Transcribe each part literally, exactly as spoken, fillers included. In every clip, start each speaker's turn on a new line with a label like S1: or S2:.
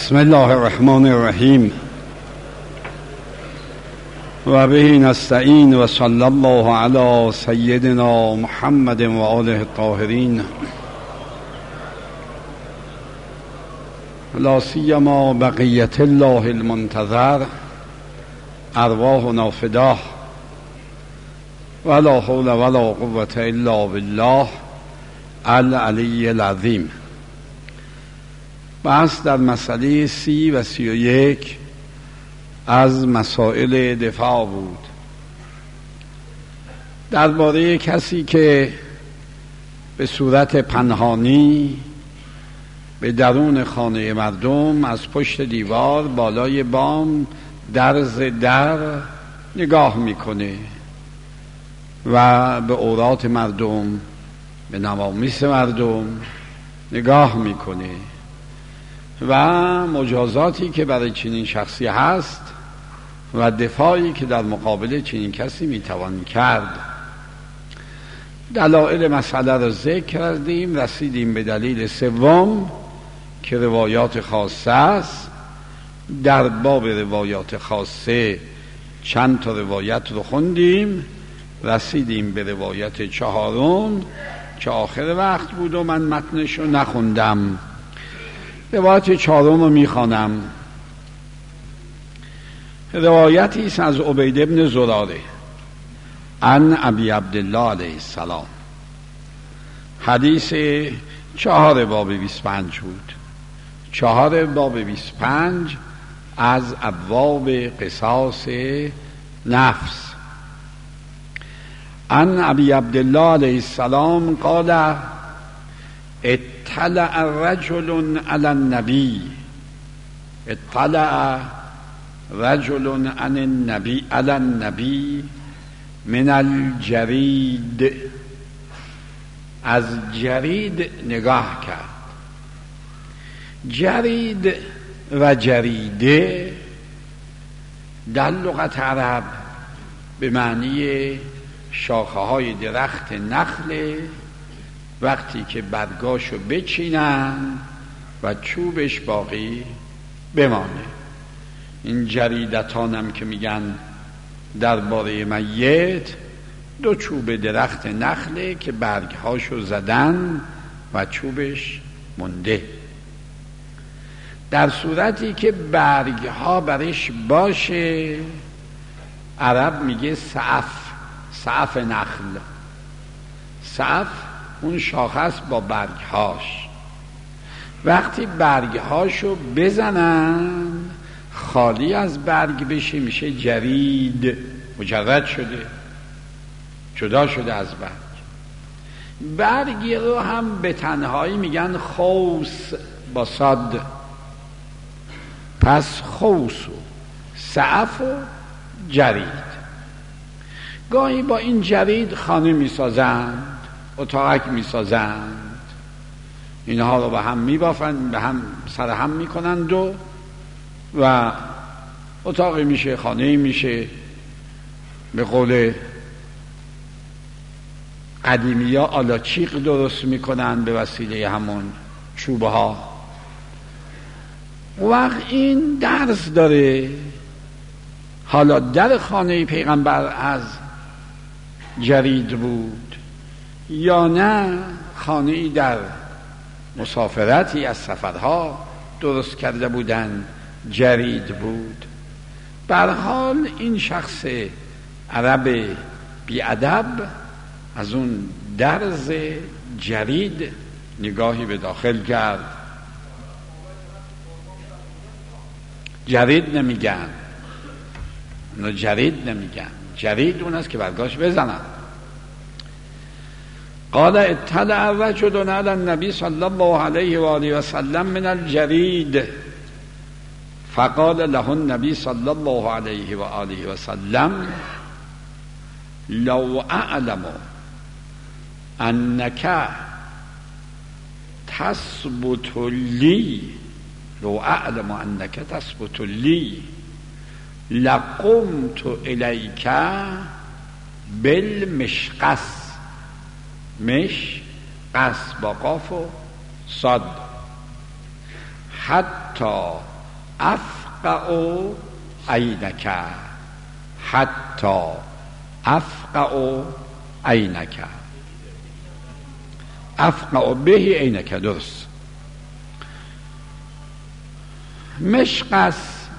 S1: بسم الله الرحمن الرحیم و به نستعین و صلی الله علی سیدنا محمد و آله الطاهرین لا سیما بقیت الله المنتظر ارواحنا فداه ولا حول ولا قوة الا بالله العلی العظیم. بحث در مسئله سی و سی و یک از مسائل دفاع بود، درباره کسی که به صورت پنهانی به درون خانه مردم از پشت دیوار بالای بام درز در نگاه میکنه و به عورات مردم، به نوامیس مردم نگاه میکنه و مجازاتی که برای چنین شخصی هست و دفاعی که در مقابل چنین کسی میتوان کرد. دلایل مسئله را ذکر کردیم، رسیدیم به دلیل سوم که روایات خاصه است. در باب روایات خاصه چند تا روایت رو خوندیم، رسیدیم به روایت چهارم که آخر وقت بود و من متنش رو نخوندم. روایت چهارم رو میخوانم. روایتی است از عبید ابن زراره عن ابی عبدالله علیه السلام. حدیث چهار باب بیست و پنج بود، چهار باب بیست و پنج از ابواب قصاص نفس. عن ابی عبدالله علیه السلام قال اطلع رجل علی النبی اطلع رجل عن النبی علی النبی من الجرید. از جرید نگاه کرد. جرید و جریده در لغت عرب به معنی شاخه های درخت نخل وقتی که برگاشو بچینن و چوبش باقی بمانه. این جریدتان هم که میگن درباره میت، دو چوب درخت نخله که برگهاشو زدن و چوبش مونده. در صورتی که برگها برش باشه عرب میگه سعف، سعف نخل. سعف اون شاخه است با برگهاش. وقتی برگهاشو بزنن خالی از برگ بشه میشه جرید، مجرد شده، جدا شده از برگ. برگی رو هم به تنهایی میگن خوص با صاد. پس خوص و سعف و جرید. گاهی با این جرید خانه میسازند، اتاقک میسازند، اینها رو به هم میبافند، به هم سر هم میکنند و و اتاقی میشه، خانه میشه. به قول قدیمی ها آلاچیق درست میکنند به وسیله همون چوبه ها. وقت این درس داره. حالا در خانه پیغمبر از جرید بود یا نه خانه‌ای در مسافرتی از سفرها درست کرده بودن جرید بود. به هر حال این شخص عرب بی‌ادب از اون درز جرید نگاهی به داخل کرد. جرید نمیگن، اونا جرید نمیگن، جرید اون است که برگاش بزنن. قال اطلع رجل علی النبی صلی الله علیه و آله و سلم من الجرید فقال له النبی صلی الله علیه و آله و سلم لو اعلم انک تثبت لی لو اعلم انک تثبت لی لقمت الیک بالمشقص. مش قص با قاف و صاد حتی افقع عینک حتی افقع عینک افقع به عینک. درست. مشقص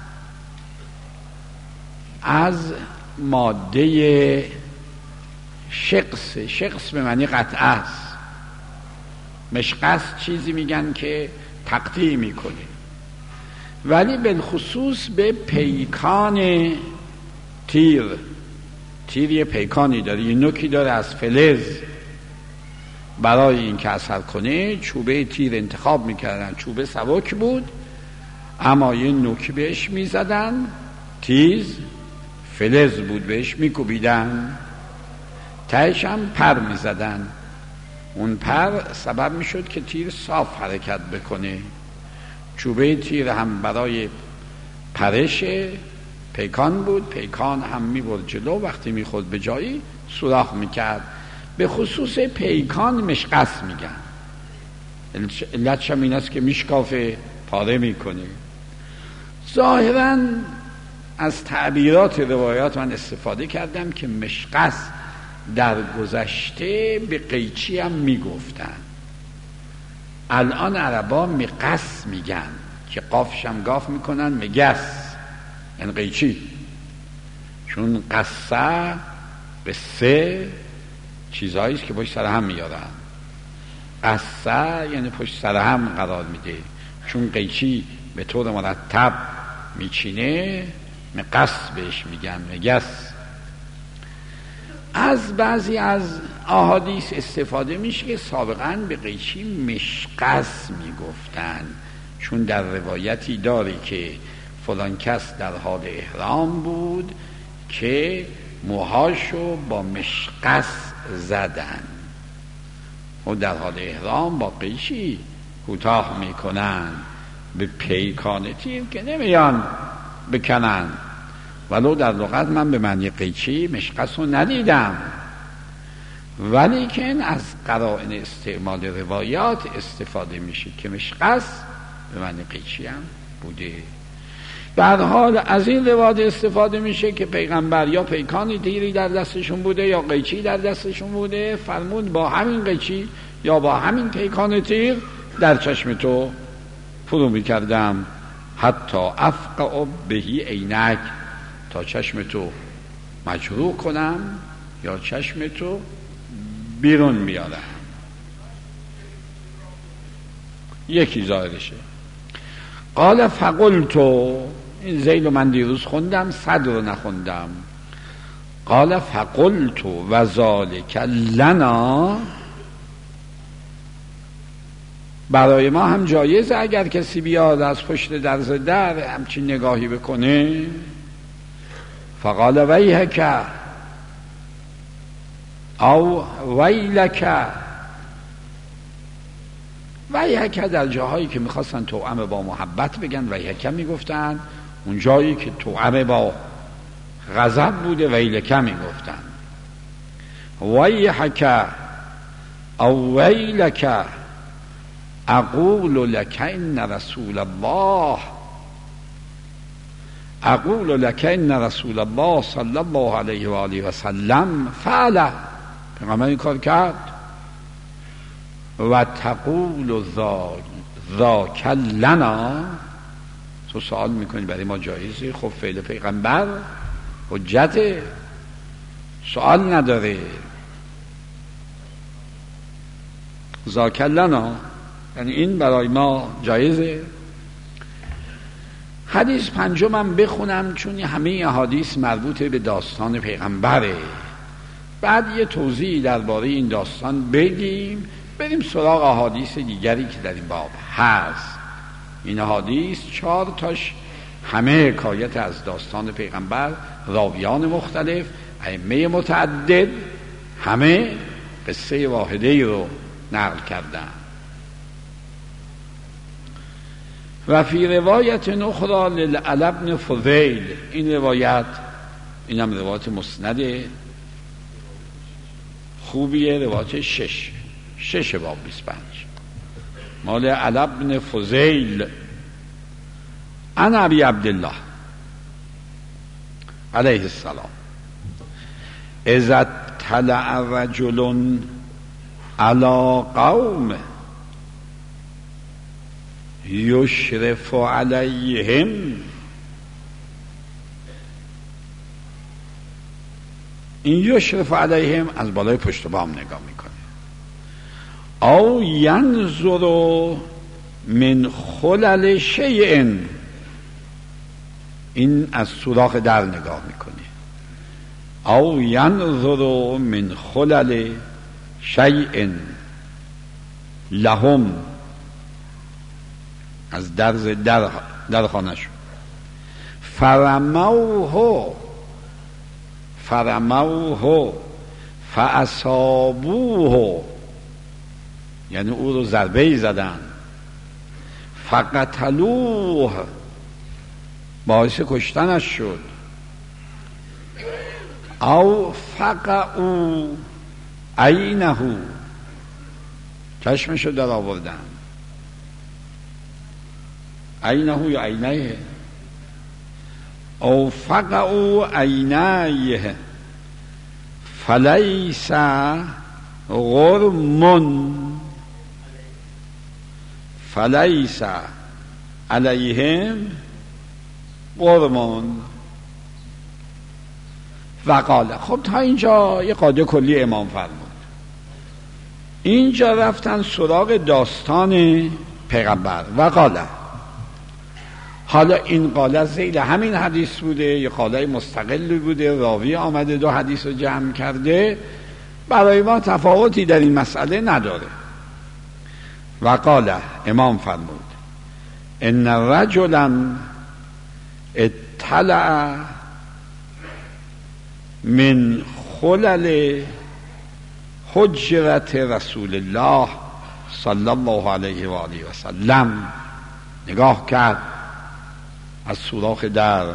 S1: از ماده شقص، شقص به معنی قطعه است. مشقص چیزی میگن که تقطیع میکنه، ولی بالخصوص به پیکان تیر. تیر یه پیکانی داره، یه نوکی داره از فلز. برای اینکه اثر کنه چوبه تیر انتخاب میکردن. چوبه سبک بود اما یه نوکی بهش میزدن، تیز، فلز بود، بهش میکوبیدن، تهش هم پر میزدن. اون پر سبب میشد که تیر صاف حرکت بکنه. چوبه تیر هم برای پرش پیکان بود، پیکان هم میبرد جلو، وقتی میخورد به جایی سوراخ میکرد. به خصوص پیکان مشقص میگن. علتش هم این است که میشکافه، پاره میکنه. ظاهراً از تعبیرات روایات من استفاده کردم که مشقص در گذشته به قیچی هم میگفتن. الان عربا مقص میگن که قافش هم گاف میکنن مگس، یعنی قیچی. چون قصه به سه چیزهایی است که پشت سر هم میارن. قصه یعنی پشت سر هم قرار میده. چون قیچی به طور مرتب میچینه مقص بهش میگن، مگس. از بعضی از احادیث استفاده میشه که سابقا به قیچی مشقص میگفتن، چون در روایتی داره که فلان کس در حال احرام بود که موهاشو با مشقص زدن. و در حال احرام با قیچی کوتاه میکنن، به پیکان تیر که نمیان بکنن. ولو در لغت من به معنی قیچی مشقص رو ندیدم، ولی که از قرائن استعمال روایات استفاده میشه که مشقص به معنی قیچی هم بوده. در حال از این روایات استفاده میشه که پیغمبر یا پیکان تیری در دستشون بوده یا قیچی در دستشون بوده، فرمود با همین قیچی یا با همین پیکان تیر در چشم تو فرو میکردم، حتی افقع بهی عینک، تا چشم تو مجروح کنم یا چشم تو بیرون میارم. یکی ظاهرشه. قال فقلتو، این زیل من دیروز خوندم، صد رو نخوندم. قال فقلتو و ذالک لنا، برای ما هم جایزه اگر کسی بیاد از پشت درز در همچین نگاهی بکنه. فقال ویحک او ویلک، ویحک در جاهایی که میخواستن توأم با محبت بگن ویحک میگفتن، اون جایی که توأم با غضب بوده ویلک میگفتن. ویحک او ویلک اقول لک ان رسول الله، اقول لک ان رسول الله صلی الله علیه و آله و سلم فعل، پیغمبر این کار کرد. و تقول ذاک لنا، تو سوال میکنی برای ما جایزه؟ خب فعل پیغمبر حجت، سوال نداره. ذاک لنا یعنی این برای ما جایزه. حدیث پنجمم بخونم چون همه احادیث مربوط به داستان پیغمبره. بعد یه توضیح درباره این داستان بگیم، بریم سراغ احادیث دیگری که در این باب هست. این احادیث چهار تاش همه حکایت از داستان پیغمبر، راویان مختلف، ائمه متعدد، همه قصه واحده رو نقل کردن. و فی روایت اخرى للعلی بن فضیل، این روایت اینم روایت مسند خوبیه، روایت شش شش باب بیست و پنج مال علی بن فضیل عن ابی عبدالله علیه السلام اذا اطلع رجل علی قوم یشرف علیهم، این یشرف علیهم از بالای پشت بام نگاه میکنه. او ینظر من خلل شیء، این از سوراخ در نگاه میکنه. او ینظر من خلل شیء لهم، از درز در در خانه شد. فرموه فرموه فاصابوه، یعنی او رو ضربه‌ای زدن. فقتلوه، باعث کشتنش شد. او فقعوا عینه، چشمشو در آوردن. عینه یا عینیه، او فقعوا عینیه فلیس غرم فلیس علیهم غرم. وقال، خب تا اینجا یه قاعده کلی امام فرمود. اینجا رفتن سراغ داستان پیغمبر. وقال، حالا این قاله ذیل همین حدیث بوده، یه قاله مستقلی بوده، راوی آمده دو حدیث رو جمع کرده، برای ما تفاوتی در این مسئله نداره. وقال، امام فرمود ان رجلا اطلع من خلل حجرت رسول الله صلی الله علیه و آله و سلم، نگاه کرد از سوراخ در.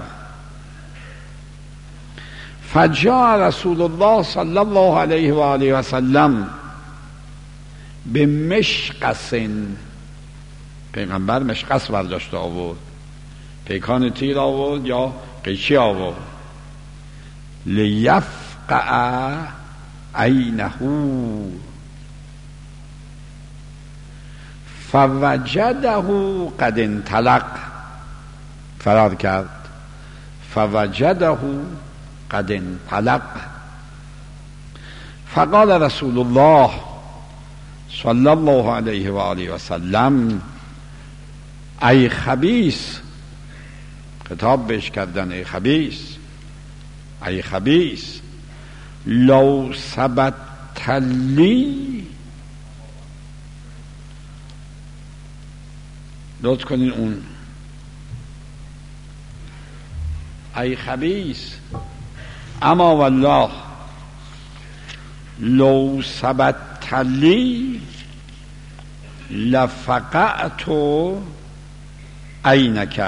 S1: فجاء رسول الله صلی الله علیه و آله و سلم به مشقص، پیغمبر مشقص برداشت آورد، پیکان تیر آورد یا قیچی آورد. لیفقع عینه فوجده قد انطلق، فرار کرد. فوجده قد انطلق فقال رسول الله صلی الله علیه و آله و سلم ای خبیث، خطاب بهش کردن ای خبیث، ای خبیث لو ثبت لی، لطف کنین اون ای خبیث، اما والله لو ثبت لی لفقعت عینک.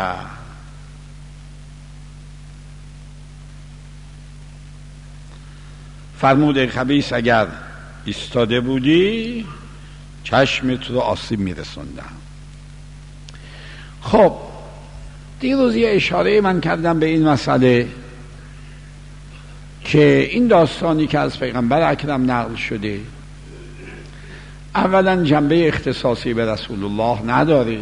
S1: فرمود ای خبیث اگر ایستاده بودی چشمت رو آسیب میرسوندم. خب دیروز یه اشاره من کردم به این مسئله که این داستانی که از پیغمبر اکرم نقل شده اولا جنبه اختصاصی به رسول الله نداره.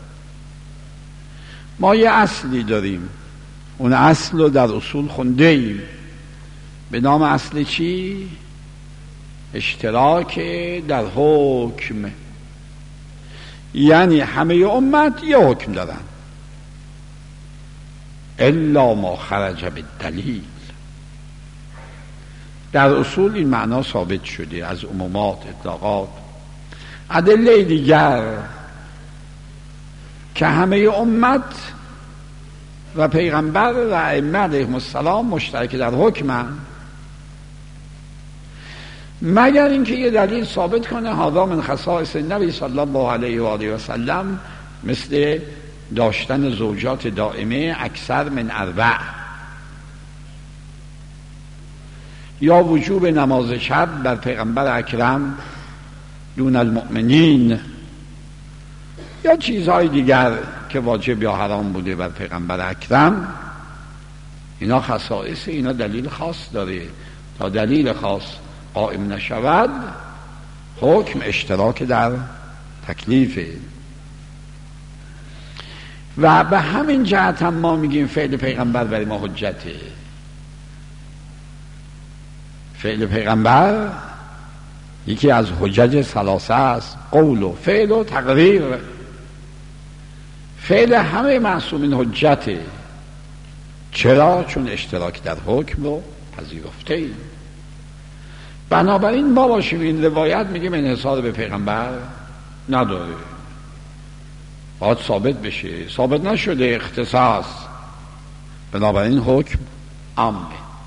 S1: ما یه اصلی داریم، اون اصل رو در اصول خونده ایم به نام اصل چی؟ اشتراک در حکم، یعنی همه امت یه حکم دارن الا ما خرج بالدلیل. در اصول این معنا ثابت شده از عمومات، اطلاقات، ادله دیگر که همه امت و پیغمبر و ائمه علیهم السلام مشترک در حکمن، مگر اینکه یه دلیل ثابت کنه هذا من خصائص النبی صلی الله علیه و آله و سلم، مثل داشتن زوجات دائمه اکثر من اربع، یا وجوب نماز شب بر پیغمبر اکرم دون المؤمنین، یا چیزهای دیگر که واجب یا حرام بوده بر پیغمبر اکرم، اینا خصائص، اینا دلیل خاص داره. تا دلیل خاص قائم نشود حکم اشتراک در تکلیفه. و به همین جهت هم ما میگیم فعل پیغمبر برای ما حجته. فعل پیغمبر یکی از حجج ثلاثه است، قول و فعل و تقریر. فعل همه معصومین حجته. چرا؟ چون اشتراک در حکم رو پذیرفته ایم. بنابراین ما باشیم این روایت میگیم انحصار به پیغمبر نداره، باید ثابت بشه. ثابت نشده اختصاص، بنابراین حکم عامه.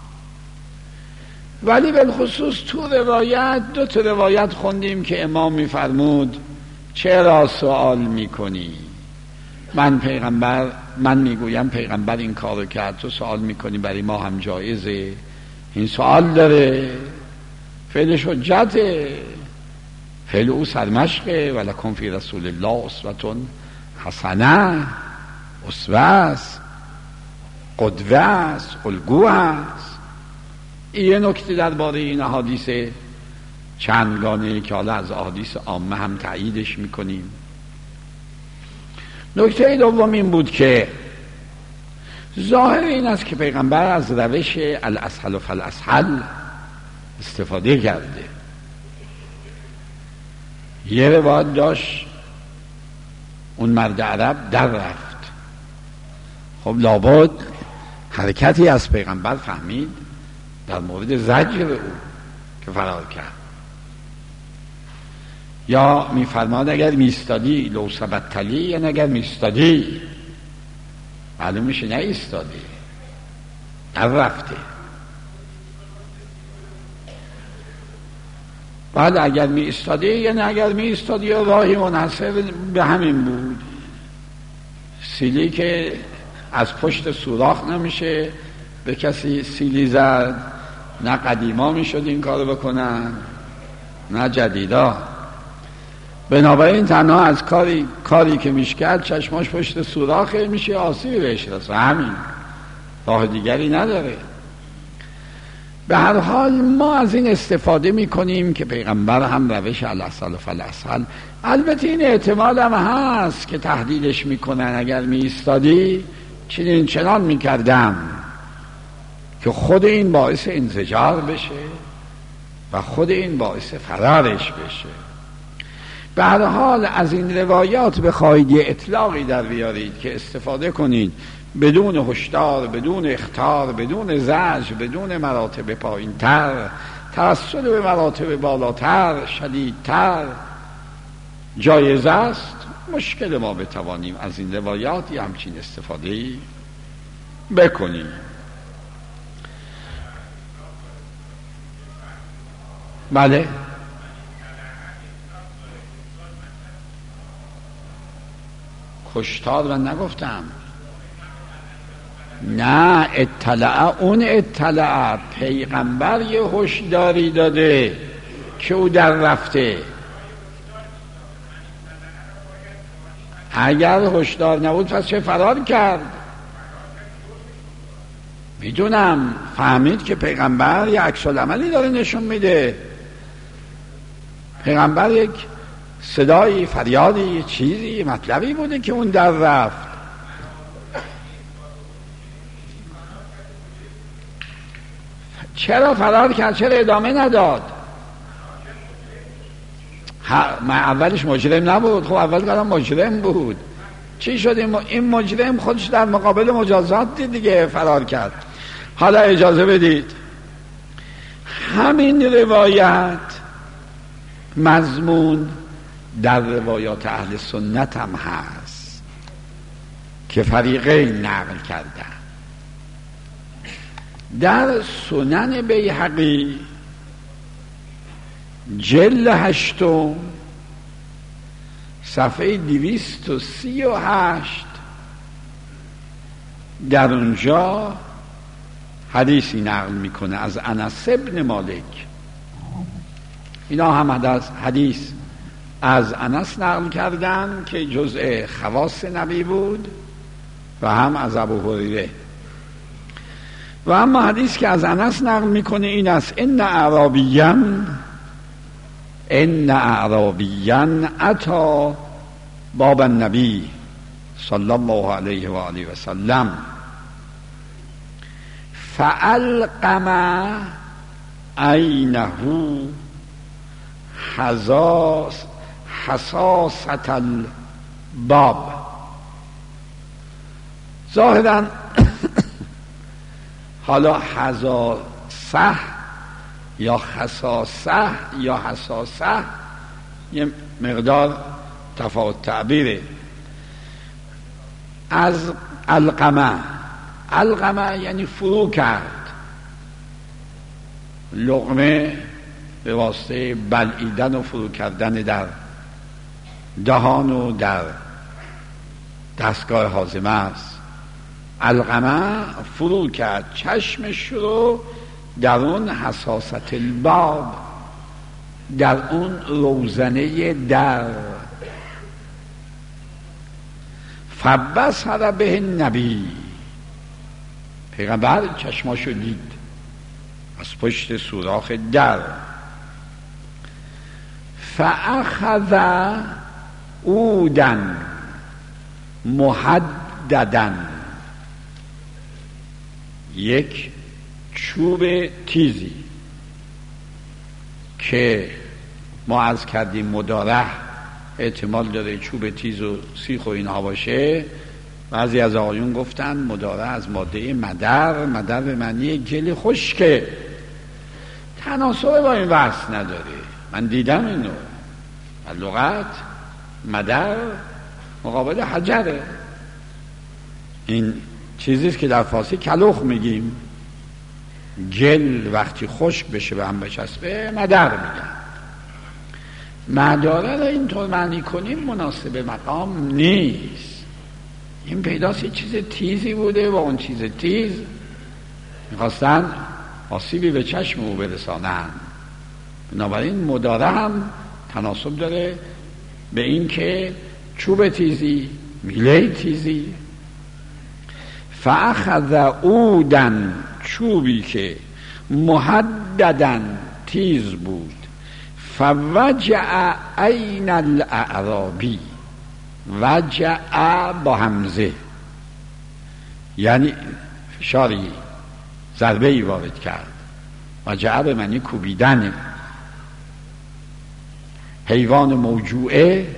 S1: ولی بالخصوص تو روایت دو تا روایت خوندیم که امام میفرمود چرا سوال میکنی؟ من پیغمبر من میگویم پیغمبر این کارو کرد، تو سوال میکنی، برای ما هم جایزه. این سوال داره، فعلش حجته، فعل او سرمشقه. ولکم فی رسول الله اسوة حسنه، اسوه است، قدوه است، الگو است. یه نکته درباره این احادیث چندگانه که حالا از احادیث عامه هم تأییدش میکنیم. نکته دوم این بود که ظاهر این است که پیغمبر از روش الاسهل فالاسهل استفاده کرده. یه روایت داشت اون مرد عرب در رفت، خب لابد حرکتی از پیغمبر فهمید در مورد زجر او که فرار کرد. یا میفرماد اگر میستادی لو ثبتلی، یعنی اگر میستادی، معلوم میشه نه ایستادی، در رفته. بعد اگر می ایستادی، یعنی اگر می ایستادی راهی منحصر به همین بود، سیلی که از پشت سوراخ نمیشه به کسی سیلی زد. نه قدیما میشد این کارو بکنن نه جدیدا. بنابراین تنها از کاری کاری که میشه کرد چشماش پشت سوراخه، میشه آسیبی بهش رسه، همین، راه دیگری نداره. به هر حال ما از این استفاده میکنیم که پیغمبر هم روش الاسهل فالاسهل. البته این احتمال هم هست که تهدیدش میکنن اگر می ایستادی چنین چنان میکردم، که خود این باعث انزجار بشه و خود این باعث فرارش بشه. به هر حال از این روایات بخواهید یه اطلاقی در بیارید که استفاده کنید بدون هشدار، بدون اخطار، بدون زجر، بدون مراتب پایین تر، توسل به مراتب بالاتر، شدیدتر جایز است. مشکل ما بتوانیم از این روایات یه همچین استفاده بکنیم. بله، هشدار من نگفتم، نه اطلاع، اون اطلاع پیغمبر یه هشداری داده که او در رفته. اگر هشدار نبود پس چه فرار کرد؟ میدونم فهمید که پیغمبر یه عکس العملی داره نشون میده. پیغمبر یک صدایی، فریادی، چیزی، مطلبی بوده که اون در رفت. چرا فرار کرد؟ چرا ادامه نداد؟ من اولش مجرم نبود. خب اول کارم مجرم بود. چی شد؟ این مجرم خودش در مقابل مجازات دید دیگه، فرار کرد. حالا اجازه بدید همین روایت مضمون در روایات اهل سنت هم هست که فریقین نقل کردن. در سنن بیهقی جلد هشتم صفحه دویست و سی و هشت در اونجا حدیثی نقل میکنه از انس بن مالک. اینا هم حدیث از انس نقل کردن که جزء خواص نبی بود و هم از ابو هریره. و اما حدیث که از انس نقل میکنه این است: ان اعرابیا ان اعرابیا اتی باب النبی صلی الله علیه و آله و سلم فالقم عینه حساس حساست الباب. ظاهرا حالا حساسه یا حساسه یا حساسه یه مقدار تفاوت تعبیره. از القمه، القمه یعنی فرو کرد، لقمه به واسطه بلعیدن و فرو کردن در دهان و در دستگاه هاضمه است. القمه فرو کرد چشمش رو در اون حساست الباب، در اون روزنه در. فبصر به نبی، پیغمبر چشماشو دید از پشت سوراخ در. فاخذ عودا محددا، یک چوب تیزی که ما عرض کردیم مداره احتمال داره چوب تیز و سیخ و اینها باشه. بعضی از آقایون گفتن مداره از ماده مدر، مدر به معنی گل خشکه، تناسب با این وصف نداره. من دیدم اینو در لغت، مدر مقابل حجره. این چیزیست که در فارسی کلوخ میگیم. گل وقتی خشک بشه به هم بچسبه مدر میگن. مداره رو اینطور معنی کنیم مناسب مقام نیست. این پیداست یه چیز تیزی بوده و اون چیز تیز میخواستن آسیبی به چشم او برسانن. بنابراین مداره هم تناسب داره به این که چوب تیزی، میله تیزی. فاخذ عودا، چوبی که محددا تیز بود. فوجع عین الاعرابی، وجع با همزه یعنی فشاری، ضربه ای وارد کرد. وجع به معنی کوبیدن. حیوان موجوعه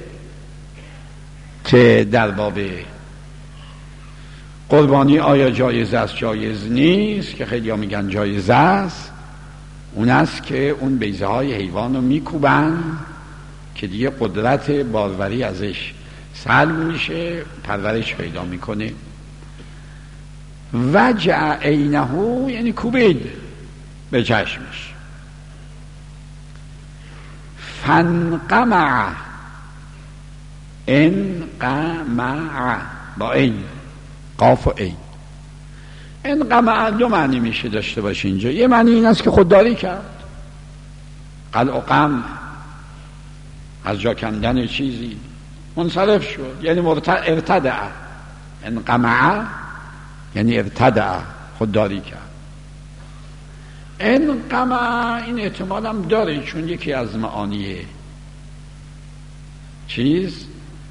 S1: که در باب قربانی آیا جایز است جایز نیست، که خیلی ها میگن جایز است، اون است که اون بیضه های حیوان رو میکوبن که دیگه قدرت باروری ازش سلب میشه، پرورش پیدا میکنه. وجع عینه یعنی کوبید به چشمش. فانقمع، انقمع با این قاف و این. انقمع دو معنی میشه داشته باشه اینجا. یه معنی این است که خودداری کرد، قلع و قمع، از جا کندن چیزی، منصرف شد، یعنی ارتدع. انقمع یعنی ارتدع، خودداری کرد. انقمع این احتمال هم داره، چون یکی از معانی چیز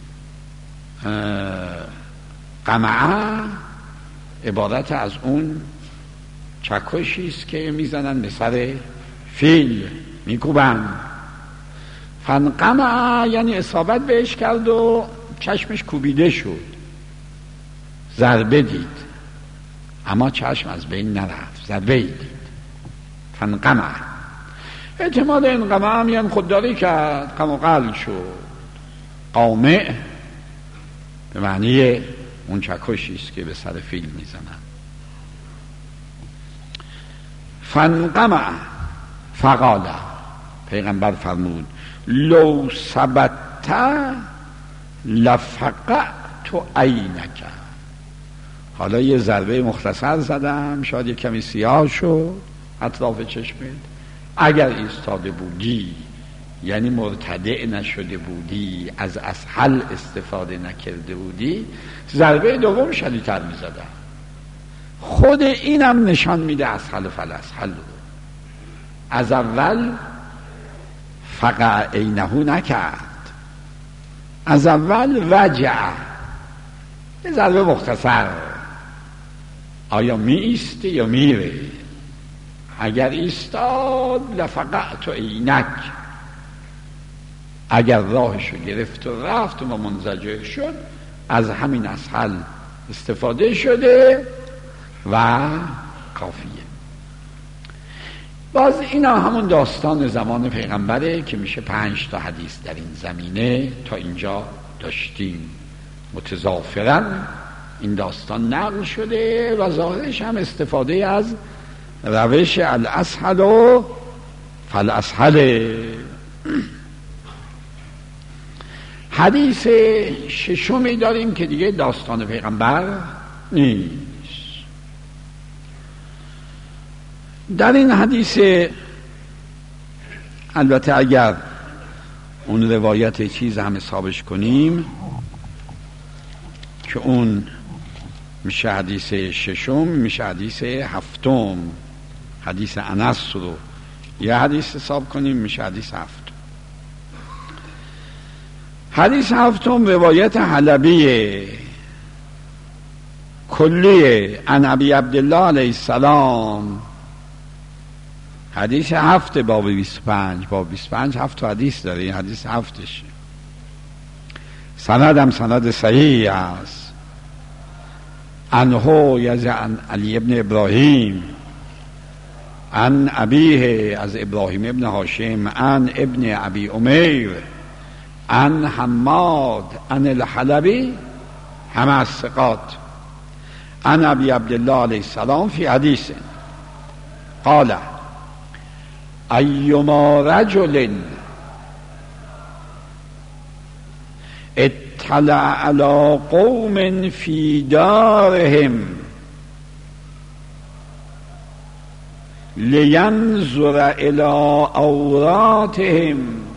S1: قمع عبارت از اون چکشی است که میزنن به سر فیل، میکوبن. فانقمع یعنی اصابت بهش کرد و چشمش کوبیده شد، ضربه دید، اما چشم از بین نرفت، ضربه دید. فانقمع احتمال انقمع هم یعنی خودداری کرد، قم و قل شد. قامع به معنی اون چکشی است که به سر فیل میزنن. فانقمع فقال، پیغمبر فرمود لو ثبت لفقعت عینک. حالا یه ضربه مختصر زدم، شاید یه کمی سیاه شد اطراف چشمت، اگر ایستاده بودی یعنی مرتدع نشده بودی، از اسهل استفاده نکرده بودی، ضربه دوم شدیدتر میزدن. خود اینم نشان میده اسهل فالاسهل. از اول فقع عینهو نکرد، از اول وجع، یه ضربه مختصر. آیا می ایسته یا میره؟ اگر ایستاد لفقعت عینک، اگر راهشو گرفت و رفت و منزجر شد، از همین اسهل استفاده شده و کافیه. باز اینا همون داستان زمان پیغمبره که میشه پنج تا حدیث در این زمینه تا اینجا داشتیم. متضافراً این داستان نقل شده و ظاهرش هم استفاده از روش الاسهل و فالاسهل. حدیث ششمی داریم که دیگه داستان پیغمبر نیست. در این حدیث البته اگر اون روایت چیز هم حسابش کنیم که اون میشه حدیث ششم، میشه حدیث هفتم. حدیث انس رو یه حدیث حساب کنیم میشه حدیث هفتم. حدیث هفتم روایت حلبی کلیه عن ابی عبدالله علیه السلام. حدیث هفت باب بیست و پنج، باب بیست و پنج هفت حدیث داره، این حدیث هفتش. سندم سند صحیح است. عنه یز عن علی ابن ابراهیم عن ابیه، از ابراهیم ابن هاشم، عن ابن ابی امیر عن حماد عن الحلبی، همه از ثقات. عن ابی عبدالله علیه السلام فی حدیث قال ایما رجل اطلع علی قوم فی دارهم لینظر الی عوراتهم،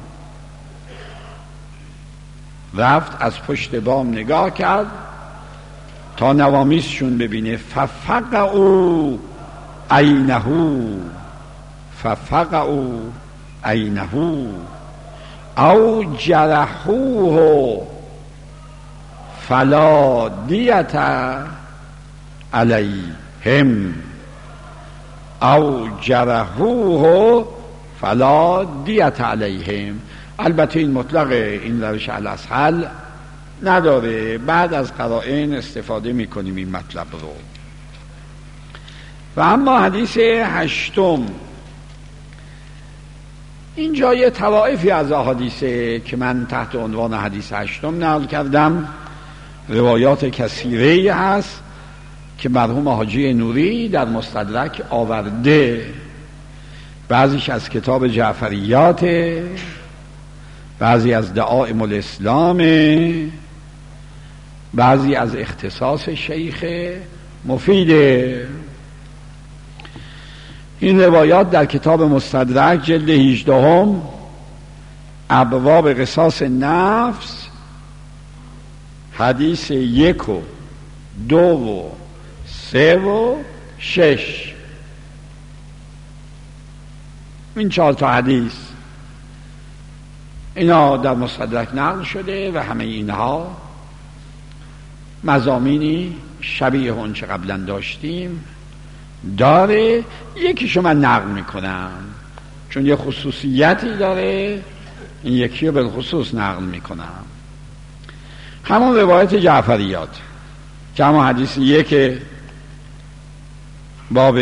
S1: رفت از پشت بام نگاه کرد تا نوامیسشون ببینه. ففقعوا عینهو، ففقعوا عینهو او جرحوه فلا دیت علیهم، او جرحوه فلا دیت علیهم. البته این مطلق این روش الاسهل نداره، بعد از قرائن استفاده میکنیم این مطلب رو. و اما حدیث هشتم، اینجا یه طوائفی از احادیثه که من تحت عنوان حدیث هشتم نقل کردم. روایات کثیره هست که مرحوم حاجی نوری در مستدرک آورده، بعضیش از کتاب جعفریات، بعضی از دعائم الاسلام، بعضی از اختصاص شیخ مفیده. این روایات در کتاب مستدرک جلد هجدهم ابواب قصاص نفس حدیث یک و دو و سه و شش، این چهار تا حدیث اینا در مستدرک نقل شده و همه اینها مضامینی شبیه اون چه قبلا داشتیم داره. یکیشو من نقل میکنم چون یه خصوصیتی داره، این یکی رو بالخصوص نقل میکنم. همون روایت جعفریات که همون حدیث یک باب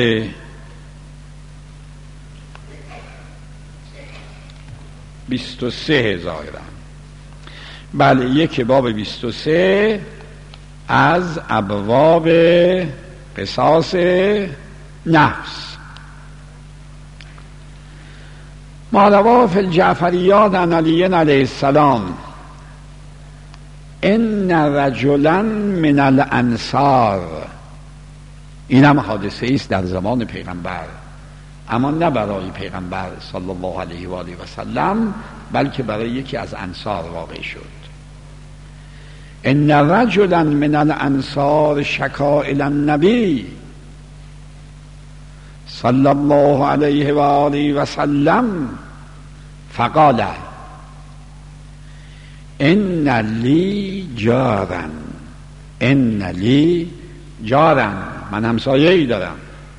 S1: بیست و سه ظاهرا، بله یک باب بیست و سه از ابواب قصاص نفس. ما رواه فی الجعفریات عن علی علیه السلام ان رجلا من الانصار، این هم حادثه است در زمان پیغمبر. اما نه برای پیغمبر صلی الله علیه و آله و سلم، بلکه برای یکی از انصار واقع شد. ان رجلا من الانصار شکا الی النبی صلی الله علیه و آله و سلم فقال ان لی جارا ان لی جارا من همسایه ای دارم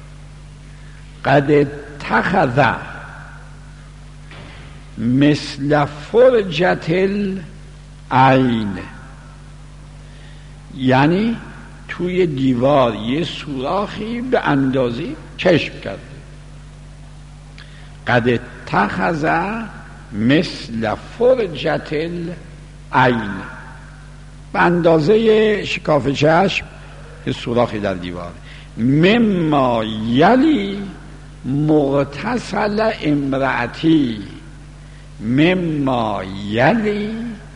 S1: قد اتخذ مثل فرجة العین، یعنی توی دیوار یه سوراخی به اندازه چشم کرده. قد اتخذ مثل فرجة العین، به اندازه شکاف چشم یه سوراخی در دیوار. مما یلی مغتسل امرأتی، مما یلی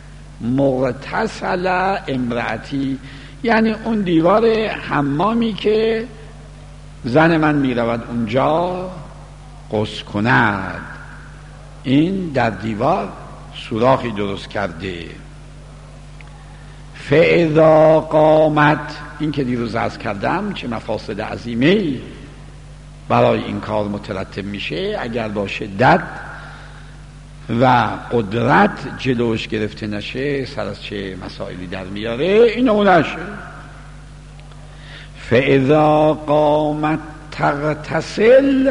S1: مغتسل امرأتی، یعنی اون دیوار حمامی که زن من می رود اونجا غسل کند، این در دیوار سوراخی درست کرده. فاذا قامت، این که دیروز عرض کردم چه مفاسد عظیمی برای این کار مترتب میشه اگر با شدت و قدرت جلوش گرفته نشه، سر از چه مسائلی در میاره، این اون نشه. فاذا قامت تغتسل،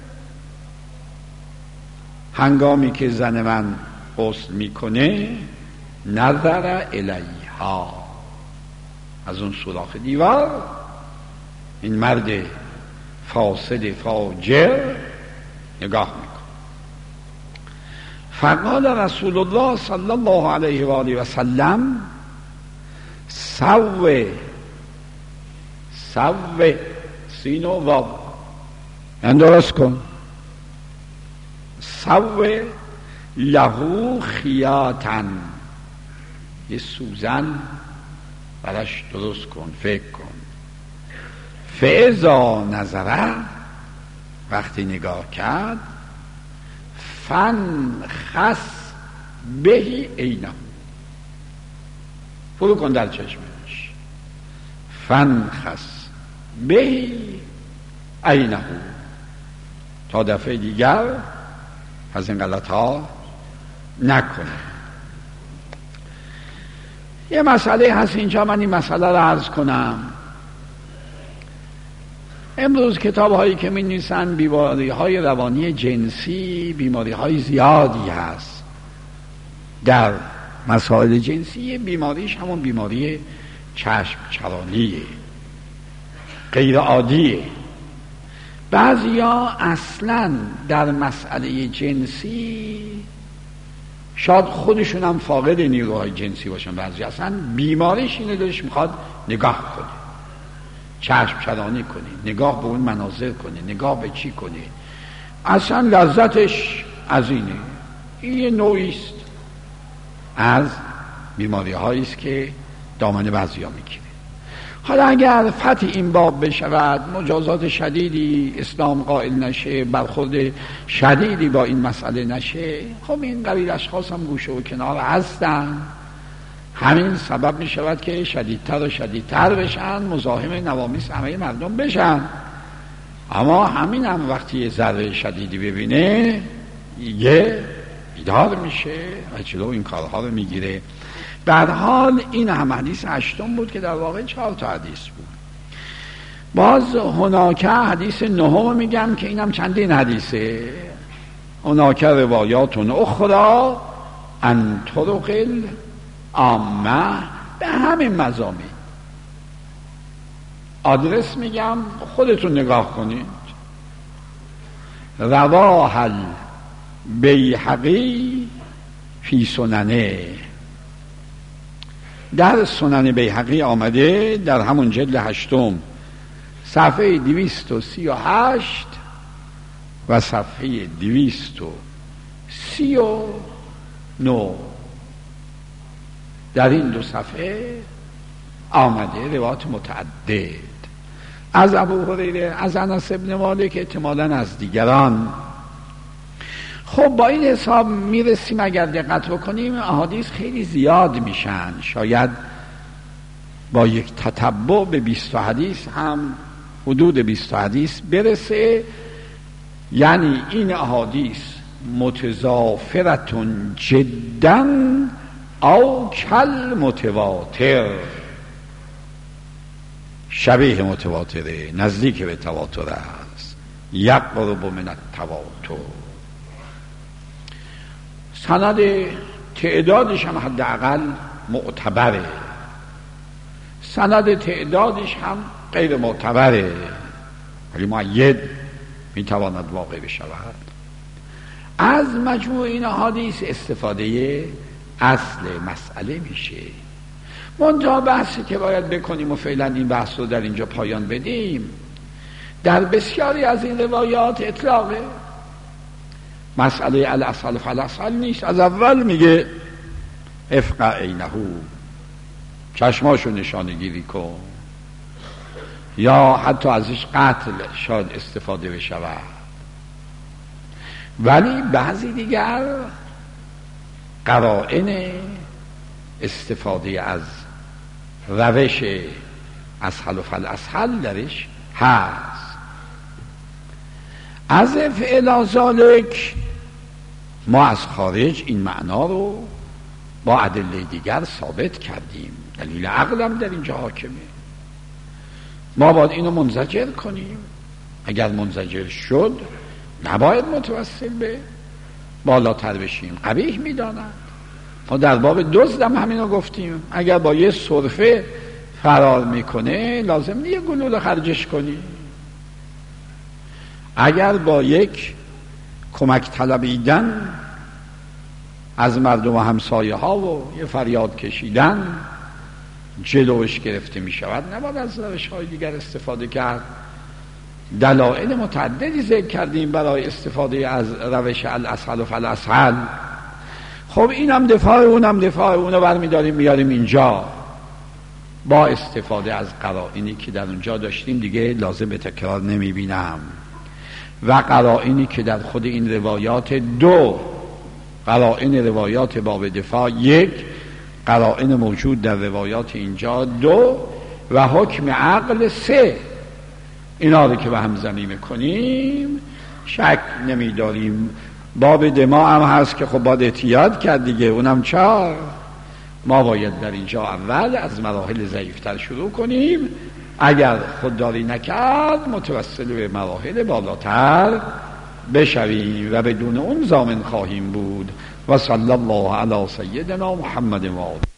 S1: هنگامی که زن من غسل میکنه، نظر الیها، از اون سوراخ دیوار این مرد فاسد فاجر نگاه میکنه. فقال رسول الله صلی الله علیه و آله و سلم سوه سوه سین و واو، یعنی درست کن. سوه لهو خیاطن، یه سوزن برش درست کن، فکر کن. فاذا نظره، وقتی نگاه کرد، فن خس بهی عینه، فرو کن در چشمش. فن خس بهی عینه، تا دفعه دیگر از این غلط ها نکنه. یه مسئله هست اینجا، من این مسئله رو عرض کنم. امروز کتاب هایی که می نویسن بیماری های روانی جنسی، بیماری های زیادی هست در مسائل جنسی. بیماریش همون بیماری چشم چرانیه، غیر عادیه. بعضیا اصلا در مسئله جنسی شاید خودشون هم فاقد نیروهای جنسی باشن، بعضی اصلا بیماریش اینه دلش میخواد نگاه کنه، چشم چرانی کنه، نگاه به اون مناظر کنه، نگاه به چی کنه، اصلا لذتش از اینه. این یه نوعیست از بیماری هاییست که دامن بعضیا میگیره. حالا اگر فتح این باب بشود، مجازات شدیدی اسلام قائل نشه، برخورد شدیدی با این مسئله نشه، خب این قبیل اشخاص هم گوشه و کنار هستن. همین سبب می شود که شدیدتر و شدیدتر بشن، مزاحم نوامیس همه مردم بشن. اما همین هم وقتی یه ذره شدیدی ببینه یه بیدار میشه و جلو این کارها رو میگیره. در حال این هم حدیث هشتم بود که در واقع چهار تا حدیث بود. باز هناکه حدیث نهم میگم که اینم چندین حدیثه. هناکه روایات اخرى عن طرق عامه، به همین مضامین. آدرس میگم، خودتون نگاه کنید. رواه البیهقی فی سننه، در سنن بیهقی آمده در همون جلد هشتم صفحه دویست و سی و هشت و صفحه دویست و سی و نو. در این دو صفحه آمده روایات متعدد از ابو هریره، از انس بن مالک، احتمالاً از دیگران. خب با این حساب میرسیم اگر دقت بکنیم احادیث خیلی زیاد میشن، شاید با یک تتبع به بیست حدیث هم حدود بیست حدیث برسه. یعنی این احادیث متضافرتون جدا او کل متواتر، شبیه متواتره، نزدیک به تواتر است، یقرب من التواتر. سند تعدادش هم حداقل معتبره، سند تعدادش هم غیر معتبره، ولی مؤید میتواند واقع بشود. از مجموع این احادیث استفاده اصل مسئله میشه. منتها بحثی که باید بکنیم و فعلا این بحث رو در اینجا پایان بدیم، در بسیاری از این روایات اطلاقه، مسئله الاصل فالاصل نیست. از اول میگه افقع عینه، چشماشو نشانه گیری کن، یا حتی ازش قتل شاید استفاده بشود. ولی بعضی دیگر قرائن استفاده از روش اسهل و فالاسهل درش هست. از فعل ذالک ما از خارج این معنا رو با ادله دیگر ثابت کردیم، دلیل عقلم در اینجا حاکمه. ما باید اینو منزجر کنیم، اگر منزجر شد نباید متوسل به بالاتر بشیم، قبیح میدانند. ما در باب دزدم همینو گفتیم، اگر با یه صرفه فرار میکنه لازم نیه گلوله خرجش کنی. اگر با یک کمک طلبیدن از مردم و همسایه ها و یه فریاد کشیدن جلوش گرفته می شود، نباید از روش های دیگر استفاده کرد. دلائل متعددی ذکر کردیم برای استفاده از روش الاسهل و فالاسهل. خب اینم دفاع اونم دفاع اونو برمی داریم میاریم اینجا با استفاده از قرائنی که در اونجا داشتیم، دیگه لازم به تکرار نمی بینم، و قرائنی که در خود این روایات دو، قرائن روایات باب دفاع یک، قرائن موجود در روایات اینجا دو، و حکم عقل سه. اینا رو که به هم زنی میکنیم شک نمی داریم. باب دماء هم هست که خب باید احتیاط کرد دیگه، اونم چهار. ما باید در اینجا اول از مراحل ضعیفتر شروع کنیم، اگر خودداری نکرد متوسل به مراحل بالاتر بشویم و بدون اون ضامن خواهیم بود. و صلی الله علی سیدنا محمد و آله.